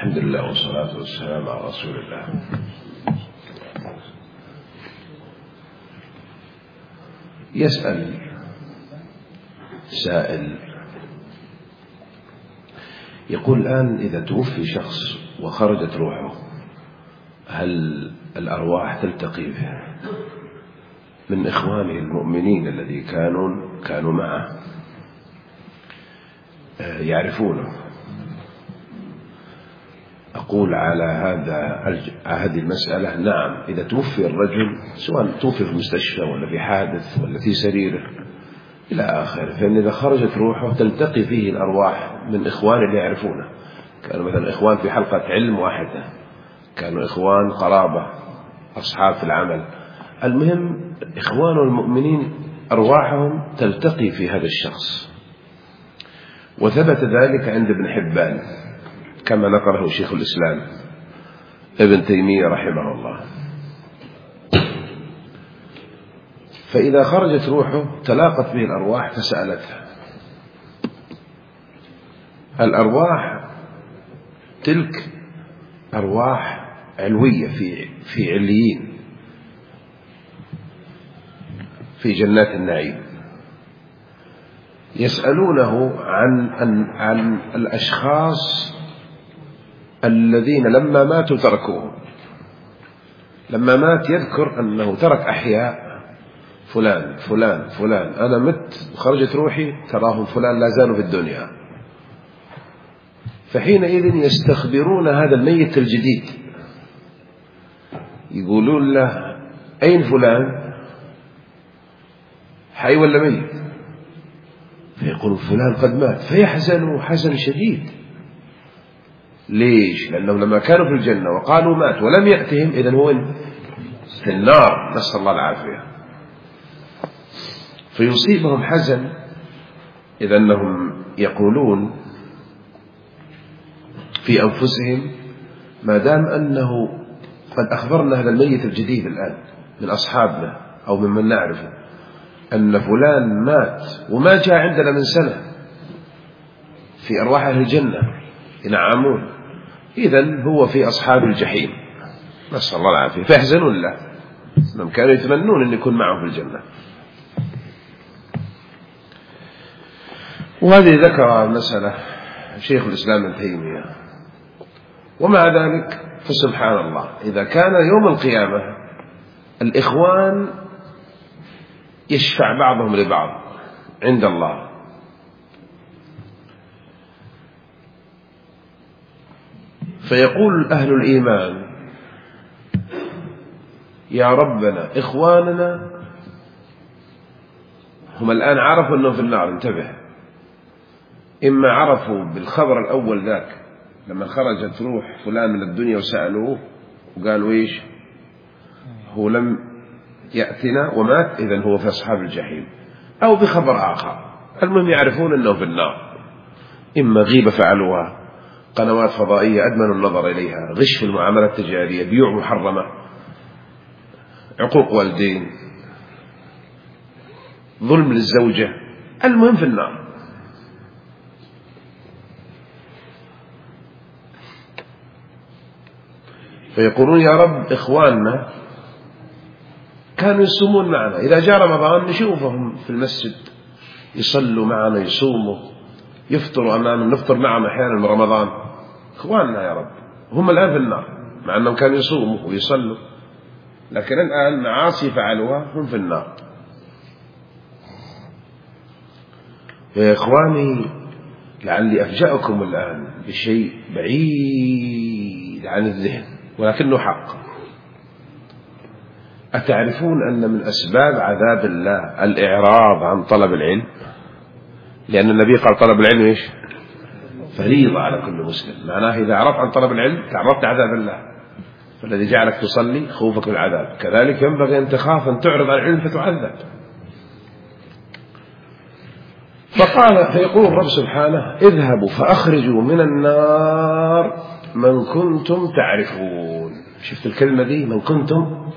الحمد لله والصلاة والسلام على رسول الله. يسأل سائل يقول الآن إذا توفي شخص وخرجت روحه هل الأرواح تلتقي من إخوانه المؤمنين الذي كانوا معه يعرفونه؟ أقول على هذه المسألة نعم، إذا توفي الرجل سواء توفي في المستشفى ولا في حادث ولا في سريره إلى آخره، فإن إذا خرجت روحه تلتقي فيه الأرواح من إخوان اللي يعرفونه، كانوا مثلا إخوان في حلقة علم واحدة، كانوا إخوان قرابة أصحاب في العمل، المهم إخوان المؤمنين أرواحهم تلتقي في هذا الشخص. وثبت ذلك عند ابن حبان كما نقله شيخ الإسلام ابن تيمية رحمه الله. فإذا خرجت روحه تلاقت به الأرواح فسألتها. الأرواح تلك أرواح علوية في عليين في جنات النعيم، يسألونه عن الأشخاص الذين لما ماتوا تركوهم. لما مات يذكر أنه ترك أحياء فلان فلان فلان، أنا مت وخرجت روحي تراهم فلان لا زالوا في الدنيا. فحينئذ يستخبرون هذا الميت الجديد، يقولون له أين فلان، حي ولا ميت؟ فيقول فلان قد مات، فيحزن حزن شديد. ليش؟ لأنهم لما كانوا في الجنة وقالوا مات ولم يأتهم، إذن هو في النار، نسأل الله العافية. فيصيبهم حزن، إذا أنهم يقولون في أنفسهم ما دام أنه قد أخبرنا هذا الميت الجديد الآن من أصحابنا أو ممن نعرفه أن فلان مات وما جاء عندنا من سنة، في أرواح أهل الجنة ينعمون، إذن هو في أصحاب الجحيم، نسأل الله العافية. فيحزنون له، أنهم كانوا يتمنون أن يكون معه في الجنة. وهذه ذكر المسألة شيخ الإسلام ابن تيمية. ومع ذلك فسبحان الله، إذا كان يوم القيامة الإخوان يشفع بعضهم لبعض عند الله، فيقول أهل الإيمان يا ربنا إخواننا هم الآن عرفوا أنهم في النار، انتبه، إما عرفوا بالخبر الأول ذاك لما خرجت روح فلان من الدنيا وسألوه وقالوا إيش هو لم يأتنا ومات، إذن هو في أصحاب الجحيم، أو بخبر آخر، المهم يعرفون أنه في النار، إما غيبة فعلوها، قنوات فضائية أدمنوا النظر إليها، غش في المعاملات التجارية، بيوع محرمة، عقوق والدين، ظلم للزوجة، المهم في النار. فيقولون يا رب إخواننا كانوا يصومون معنا، إذا جاء رمضان نشوفهم في المسجد يصلوا معنا، يصوموا، يفطروا أمامنا، نفطر معهم أحيانا من رمضان، إخواننا يا رب، هم الآن في النار مع أنهم كانوا يصوموا ويصلوا، لكن الآن معاصي فعلوها هم في النار. يا إخواني لعلي أفجأكم الآن بشيء بعيد عن الذهن ولكنه حق. أتعرفون أن من أسباب عذاب الله الإعراض عن طلب العلم؟ لأن النبي قال طلب العلم إيش؟ فريضة على كل مسلم، معناه إذا عرفت عن طلب العلم تعرضت عذاب الله، فالذي جعلك تصلي خوفك من العذاب، كذلك ينبغي أن تخاف أن تعرض عن العلم فتعذب. فيقول الرب سبحانه اذهبوا فأخرجوا من النار من كنتم تعرفون. شفت الكلمة دي من كنتم؟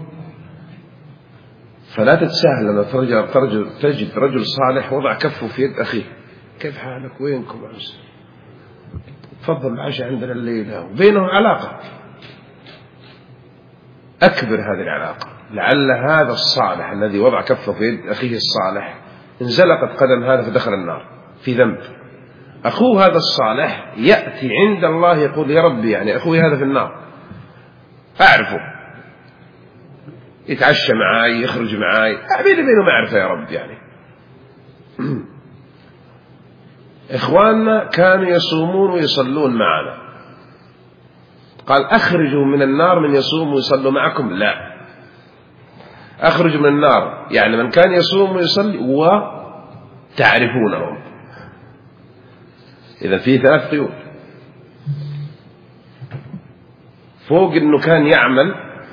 فلا تتساهل لما تجد رجل صالح وضع كفه في يد أخيه، كيف حالك وينكم أمس، تفضل العشاء عندنا الليلة، وبينهم علاقة. أكبر هذه العلاقة. لعل هذا الصالح الذي وضع كفه في يد أخيه الصالح انزلقت قدم هذا فدخل النار في ذنب. أخوه هذا الصالح يأتي عند الله يقول يا ربي يعني أخوي هذا في النار أعرفه، يتعشى معاي يخرج معاي بيني وبينه معرفة يا رب يعني. إخواننا كانوا يصومون ويصلون معنا، قال أخرجوا من النار من يصوم ويصلوا معكم؟ لا، أخرجوا من النار يعني من كان يصوم ويصلي وتعرفونهم. إذا في 3 قيود. فوق أنه كان يعمل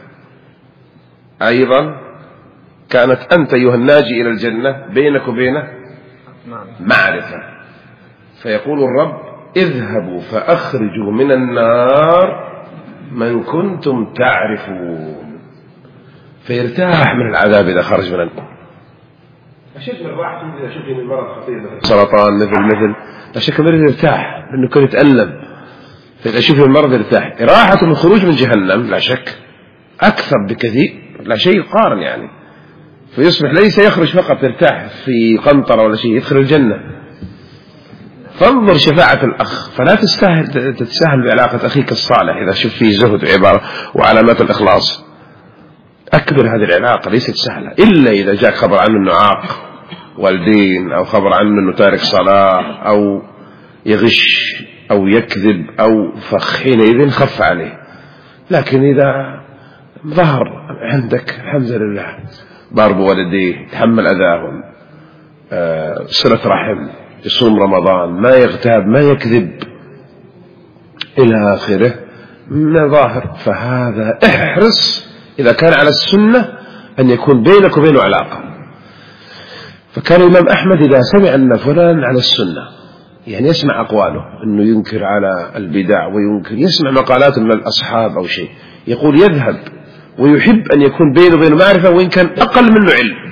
أيضا كانت أنت أيها الناجي إلى الجنة بينك وبينه معرفة. فيقول الرب اذهبوا فأخرجوا من النار من كنتم تعرفون، فيرتاح من العذاب إذا خرج من النار. أشد من راحته إذا شفت من مرض خطير مثل سرطان مثل أشد من يرتاح لأنه كان يتألم، فإذا شفت من مرض يرتاح. راحة من الخروج من جهنم لا شك أكثر بكثير، لا شيء قارن يعني. فيصبح ليس يخرج فقط يرتاح في قنطرة ولا شيء، يدخل الجنة. فانظر شفاعة الأخ، فلا تتساهل بعلاقة أخيك الصالح إذا شوف فيه زهد وعبارة وعلامات الإخلاص. أكبر هذه العلاقة ليست سهلة، إلا إذا جاء خبر عنه أنه عاق والدين، أو خبر عنه أنه تارك صلاة، أو يغش أو يكذب أو حينئذ خف عليه. لكن إذا ظهر عندك الحمد لله بار بوالديه، يتحمل أذاهم، صلة رحم، يصوم رمضان، ما يغتاب ما يكذب إلى آخره من ظاهر، فهذا احرص إذا كان على السنة أن يكون بينك وبينه علاقة. فكان الإمام أحمد إذا سمع أن فلان على السنة يعني يسمع أقواله أنه ينكر على البدع وينكر، يسمع مقالات من الأصحاب أو شيء، يقول يذهب ويحب أن يكون بينه وبينه معرفة وإن كان أقل منه علم.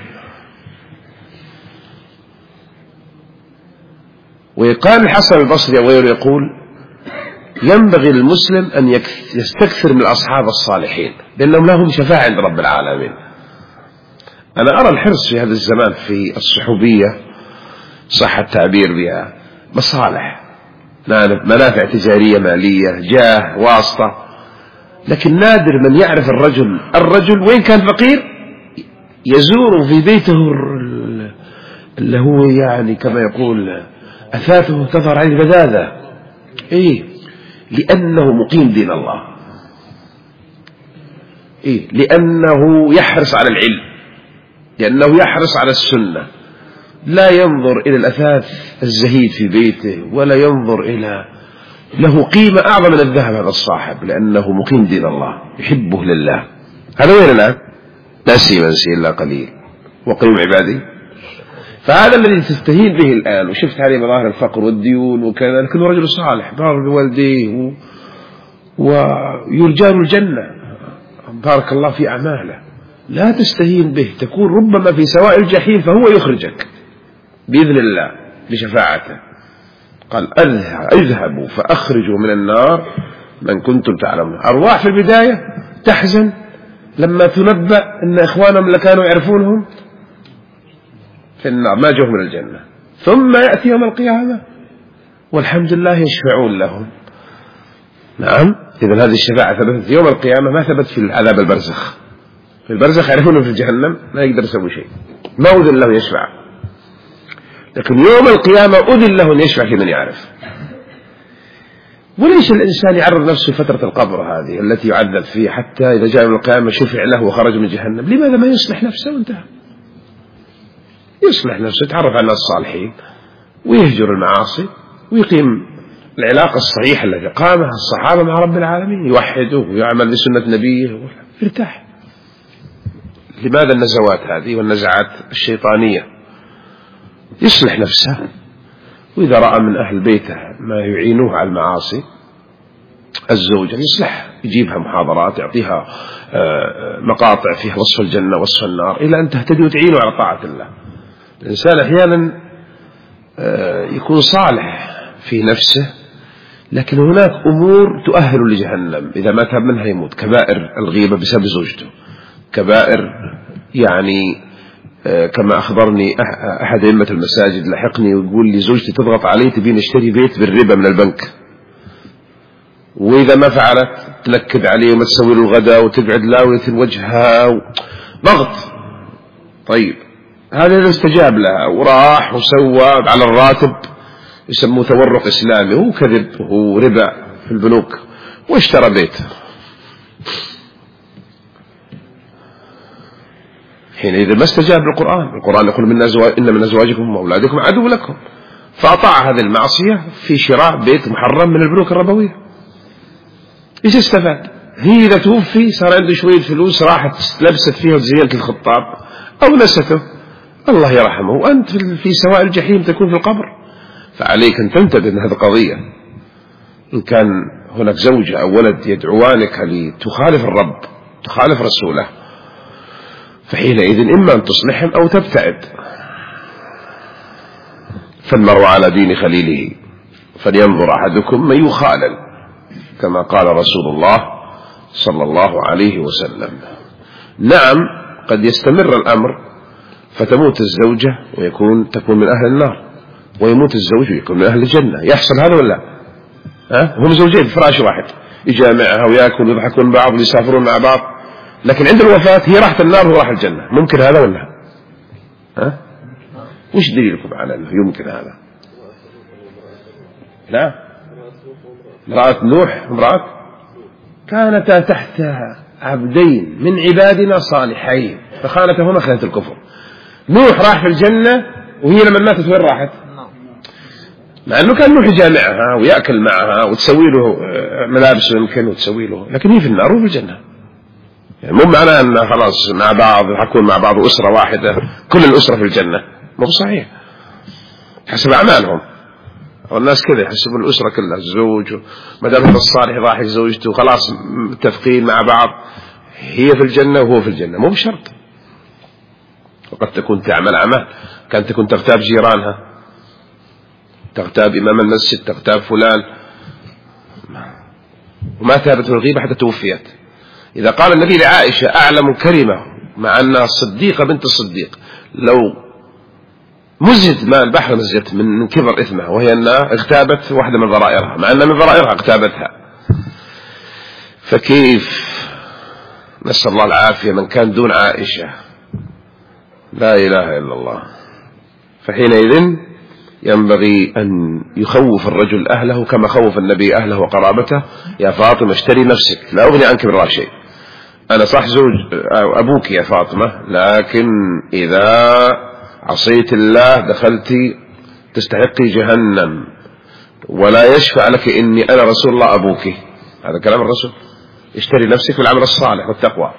ويقال الحسن البصري وغيره يقول ينبغي للمسلم أن يستكثر من الأصحاب الصالحين لأنهم لهم شفاعة عند رب العالمين. أنا أرى الحرص في هذا الزمان في الصحوبية صح التعبير بها مصالح، منافع تجارية مالية جاه واسطة، لكن نادر من يعرف الرجل وين كان فقير يزور في بيته اللي هو يعني كما يقول أثاثه تظهر عليه البذاذة. إيه؟ لأنه مقيم دين الله، إيه؟ لأنه يحرص على العلم، لأنه يحرص على السنة، لا ينظر إلى الأثاث الزهيد في بيته، ولا ينظر إلى له قيمة أعظم من الذهب هذا الصاحب، لأنه مقيم دين الله يحبه لله. هذا وين الآن؟ نسي إلا قليل وقيم عبادي. فهذا الذي تستهين به الآن، وشفت هذه مظاهر الفقر والديون وكذا، لكنه رجل صالح بار بوالديه ويرجى الجنة بارك الله في أعماله. لا تستهين به، تكون ربما في سواء الجحيم فهو يخرجك بإذن الله بشفاعته. قال اذهبوا فأخرجوا من النار من كنتم تعلمون. أرواح في البداية تحزن لما تنبأ أن إخوانهم اللي كانوا يعرفونهم في النار ما جاءوا من الجنة، ثم يأتي يوم القيامة والحمد لله يشفعون لهم. نعم، إذن هذه الشفاعة ثبتت يوم القيامة، ما ثبت في العذاب البرزخ. في البرزخ يعرفونه في جهنم ما يقدر يسوي شيء، ما أذن له يشفع، لكن يوم القيامة أذن له أن يشفع في من يعرف. وليش الإنسان يعرض نفسه فترة القبر هذه التي يعذب فيه حتى إذا جاء يوم القيامة شفع له وخرج من جهنم؟ لماذا ما يصلح نفسه وانتهى؟ يصلح نفسه، يتعرف على الناس الصالحين ويهجر المعاصي ويقيم العلاقة الصحيحة التي قامها الصحابة مع رب العالمين، يوحده ويعمل بسنة نبيه ويرتاح. لماذا النزوات هذه والنزعات الشيطانية؟ يصلح نفسه، وإذا رأى من أهل بيته ما يعينوه على المعاصي الزوجة يصلح، يجيبها محاضرات، يعطيها مقاطع فيها وصف الجنة وصف النار إلى أن تهتدي وتعينه على طاعة الله. الإنسان أحيانا يكون صالح في نفسه لكن هناك أمور تؤهل لجهنم إذا ما تاب منها يموت. كبائر الغيبة بسبب زوجته، كبائر يعني كما أخبرني أحد أئمة المساجد لحقني ويقول لي زوجتي تضغط علي تبين اشتري بيت بالربا من البنك، وإذا ما فعلت تنكد عليه وما تسوي له الغداء وتقعد لاوية وجهها ضغط. طيب هذا إذا استجاب لها وراح وسوى على الراتب، يسموه تورق إسلامي، هو كذب وهو ربا في البنوك، واشترى بيت. حينئذ ما استجاب للقرآن. القرآن يقول إن من أزواجكم وأولادكم عدو لكم، فأطاع هذه المعصية في شراء بيت محرم من البنوك الربوية. إيش استفاد؟ هي إذا توفي صار عنده شوية فلوس راحت لبست فيها وزينت الخطاب أو نسته، الله يرحمه، وأنت في سواء الجحيم تكون في القبر. فعليك أن تنتبه من هذه القضية. إن كان هناك زوجة أو ولد يدعوانك لتخالف الرب تخالف رسوله، فحينئذ إما أن تصلحهم أو تبتعد. فالمرء على دين خليله فلينظر أحدكم من يخالل، كما قال رسول الله صلى الله عليه وسلم. نعم قد يستمر الأمر فتموت الزوجة تكون من أهل النار، ويموت الزوج ويكون من أهل الجنة. يحصل هذا ولا هم زوجين في فراش واحد، يجامعها ويأكل ويضحكون بعض ويسافرون مع بعض، لكن عند الوفاة هي راحت النار وهو راح الجنة. ممكن هذا ولا وش دليلكم على أنه يمكن هذا؟ لا، امرأة نوح كانتا تحت عبدين من عبادنا صالحين فخانتهما خانة الكفر. نوح راح في الجنة وهي لما ماتت وين راحت؟ مع أنه كان نوح يجامعها ويأكل معها وتسوي له ملابسه يمكن وتسوي له، لكن هي في النار وفي الجنة. يعني مو معناه أن خلاص مع بعض يحكون مع بعض أسرة واحدة كل الأسرة في الجنة، مو صحيح، حسب أعمالهم. والناس كذا يحسبون الأسرة كلها الزوج، ما دام هذا الصالح راح زوجته خلاص متفقين مع بعض، هي في الجنة وهو في الجنة. مو بشرط، وقد تكون تعمل أعمال، كانت تكون تغتاب جيرانها، تغتاب إمام المسجد، تغتاب فلان، وما تابت من الغيبة حتى توفيت. إذا قال النبي لعائشة أعلم كلمة مع أنها الصديقة بنت الصديق، لو مزجت ماء البحر مزجت من كبر إثمها، وهي أنها اغتابت واحدة من ضرائرها، مع أن من ضرائرها اغتابتها. فكيف نسأل الله العافية من كان دون عائشة؟ لا إله إلا الله. فحينئذ ينبغي أن يخوف الرجل أهله كما خوف النبي أهله وقرابته. يا فاطمة اشتري نفسك، لا أغني عنك من الله شيء، أنا صح زوج أبوك يا فاطمة، لكن إذا عصيت الله دخلتي تستحقي جهنم، ولا يشفع لك إني أنا رسول الله أبوك. هذا كلام الرسول. اشتري نفسك بالعمل الصالح والتقوى.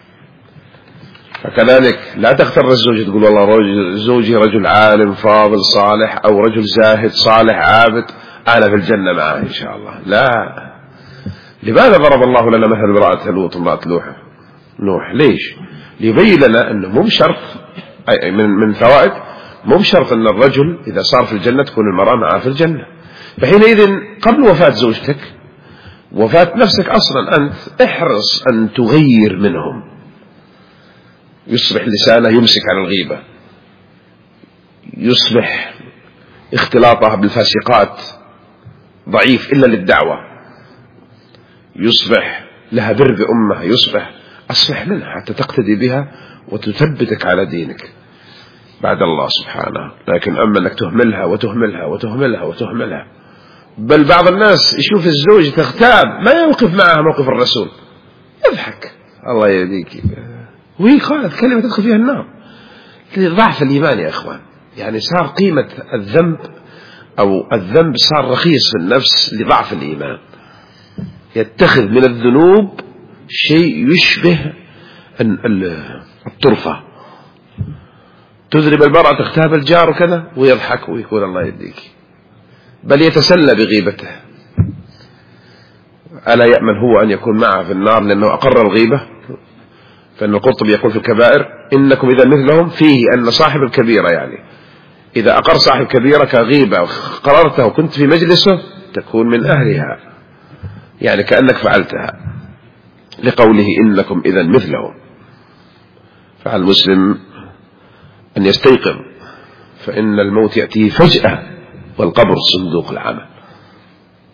فكذلك لا تغتر الزوج تقول والله زوجي رجل عالم فاضل صالح، أو رجل زاهد صالح عابد، أنا في الجنة معه إن شاء الله. لا. لماذا ضرب الله لنا مثل امرأة لوط امرأة نوح؟ ليش؟ ليبين لنا أنه مو بشرط من فوائد، مو بشرط أن الرجل إذا صار في الجنة تكون المرأة معه في الجنة. فحينئذ قبل وفاة زوجتك وفاة نفسك أصلا أنت احرص أن تغير منهم. يصبح لسانه يمسك عن الغيبة، يصبح اختلاطها بالفاسقات ضعيف إلا للدعوة، يصبح لها بر بأمها، أصبح منها حتى تقتدي بها وتثبتك على دينك بعد الله سبحانه. لكن أما أنك تهملها وتهملها وتهملها وتهملها، بل بعض الناس يشوف الزوج تغتاب ما يوقف معها موقف الرسول، يضحك الله يهديك، وهي قالت كلمة تدخل فيها النار. ضعف الإيمان يا إخوان، يعني صار قيمة الذنب أو الذنب صار رخيص في النفس لضعف الإيمان. يتخذ من الذنوب شيء يشبه الطرفة، تذنب المرأة تغتاب الجار وكذا ويضحك ويقول الله يهديك، بل يتسلى بغيبته. ألا يأمن هو أن يكون معه في النار لأنه أقر الغيبة؟ فإن القرطبي يقول في الكبائر إنكم إذا مثلهم فيه أن صاحب الكبيرة، يعني إذا أقر صاحب كبيرة كغيبة قررته وكنت في مجلسه تكون من أهلها، يعني كأنك فعلتها، لقوله إنكم إذا مثلهم. فعلى المسلم أن يستيقظ، فإن الموت يأتيه فجأة، والقبر صندوق العمل.